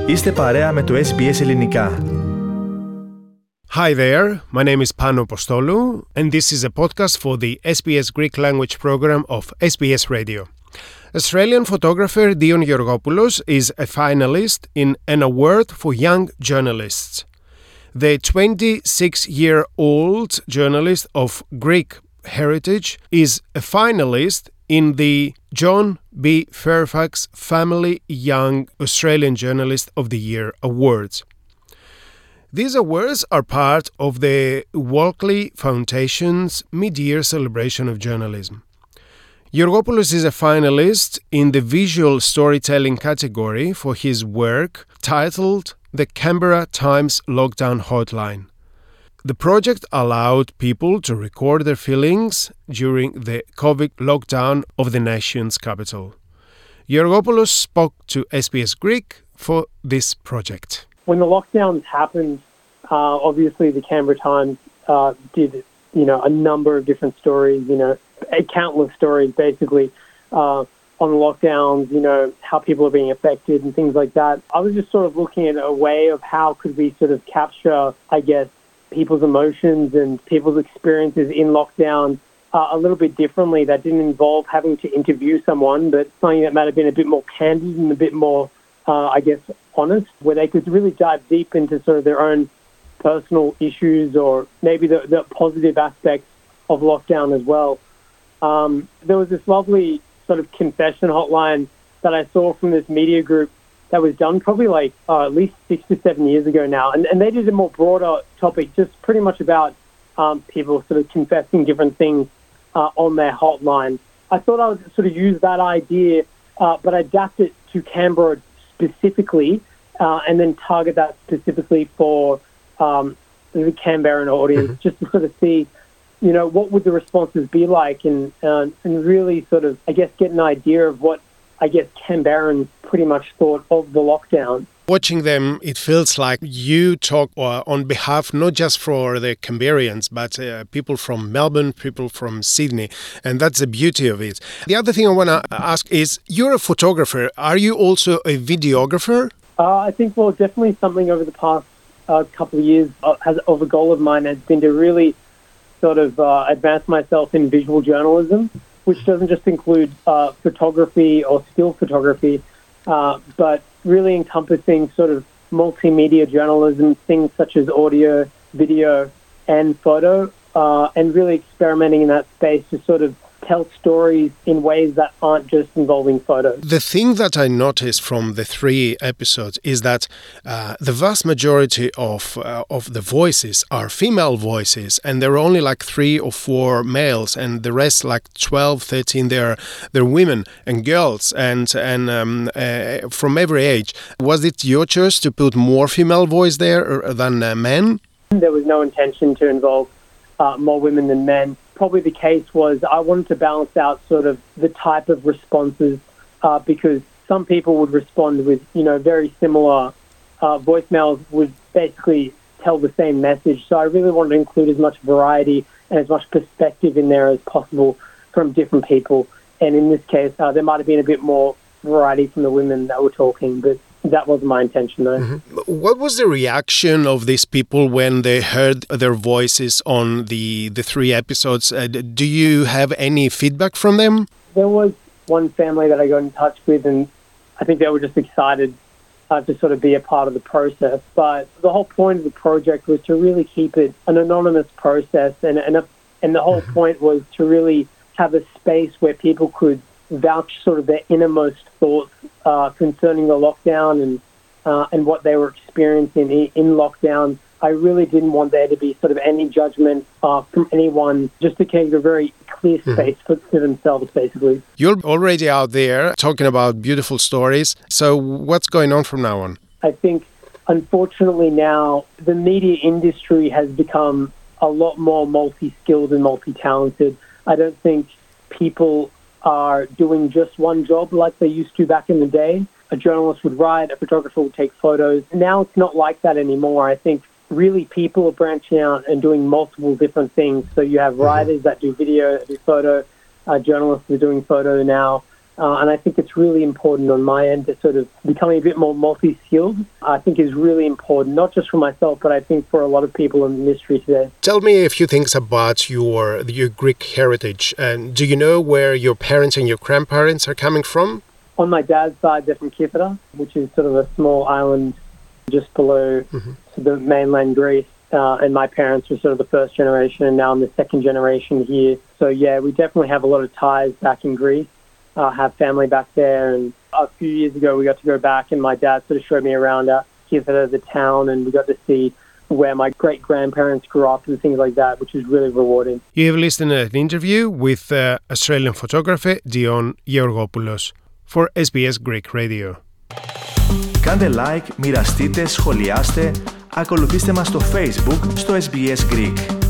Είστε παρέα με το SBS Ελληνικά. Hi there, my name is Pano Postolou, and this is a podcast for the SBS Greek language program of SBS Radio. Australian photographer Dion Georgopoulos is a finalist in an award for young journalists. The 26-year-old journalist of Greek heritage is a finalist in the John B. Fairfax Family Young Australian Journalist of the Year Awards. These awards are part of the Walkley Foundation's mid-year celebration of journalism. Georgopoulos is a finalist in the visual storytelling category for his work titled The Canberra Times Lockdown Hotline. The project allowed people to record their feelings during the COVID lockdown of the nation's capital. Georgopoulos spoke to SBS Greek for this project. When the lockdowns happened, obviously the Canberra Times did, a number of different stories, countless stories basically on the lockdowns, how people are being affected and things like that. I was just sort of looking at a way of how could we sort of capture, I guess, people's emotions and people's experiences in lockdown a little bit differently. That didn't involve having to interview someone, but something that might have been a bit more candid and a bit more, honest, where they could really dive deep into sort of their own personal issues or maybe the positive aspects of lockdown as well. There was this lovely sort of confession hotline that I saw from this media group that was done probably at least 6 to 7 years ago now. And they did a more broader topic, just pretty much about people sort of confessing different things on their hotline. I thought I would sort of use that idea, but adapt it to Canberra specifically, and then target that specifically for the Canberran audience, just to sort of see, what would the responses be like, and really sort of, I guess, get an idea of what, I guess, Canberrans pretty much thought of the lockdown. Watching them, it feels like you talk on behalf not just for the Canberrans, but people from Melbourne, people from Sydney, and that's the beauty of it. The other thing I want to ask is, you're a photographer. Are you also a videographer? I think, definitely something over the past couple of years of a goal of mine has been to really sort of advance myself in visual journalism, which doesn't just include photography or still photography, but really encompassing sort of multimedia journalism, things such as audio, video, and photo, and really experimenting in that space to sort of tell stories in ways that aren't just involving photos. The thing that I noticed from the 3 episodes is that the vast majority of the voices are female voices, and there are only like 3 or 4 males, and the rest, like 12, 13, they're women and girls, and from every age. Was it your choice to put more female voice there than men? There was no intention to involve more women than men. Probably the case was I wanted to balance out sort of the type of responses, because some people would respond with, very similar voicemails would basically tell the same message. So I really wanted to include as much variety and as much perspective in there as possible from different people. And in this case, there might have been a bit more variety from the women that were talking, but that wasn't my intention, though. Mm-hmm. What was the reaction of these people when they heard their voices on the 3 episodes? Do you have any feedback from them? There was one family that I got in touch with, and I think they were just excited to sort of be a part of the process. But the whole point of the project was to really keep it an anonymous process, and the whole point was to really have a space where people could vouch sort of their innermost thoughts concerning the lockdown and what they were experiencing in lockdown. I really didn't want there to be sort of any judgment from anyone, just to keep a very clear space for themselves, basically. You're already out there talking about beautiful stories. So what's going on from now on? I think, unfortunately now, the media industry has become a lot more multi-skilled and multi-talented. I don't think people are doing just one job like they used to back in the day. A journalist would write, a photographer would take photos. Now it's not like that anymore. I think really people are branching out and doing multiple different things. So you have writers that do video, that do photo, journalists are doing photo now, And I think it's really important on my end to sort of becoming a bit more multi-skilled. I think is really important, not just for myself, but I think for a lot of people in the industry today. Tell me a few things about your Greek heritage. And do you know where your parents and your grandparents are coming from? On my dad's side, they're from Kythera, which is sort of a small island just below the mainland Greece. And my parents were sort of the first generation, and now I'm the second generation here. So yeah, we definitely have a lot of ties back in Greece. Have family back there, and a few years ago we got to go back, and my dad sort of showed me around Kythera, the town, and we got to see where my great-grandparents grew up and things like that, which is really rewarding. You have listened to an interview with Australian photographer Dion Georgopoulos for SBS Greek Radio. Κάντε like, μοιραστείτε, σχολιάστε, ακολουθήστε μας στο Facebook στο SBS Greek.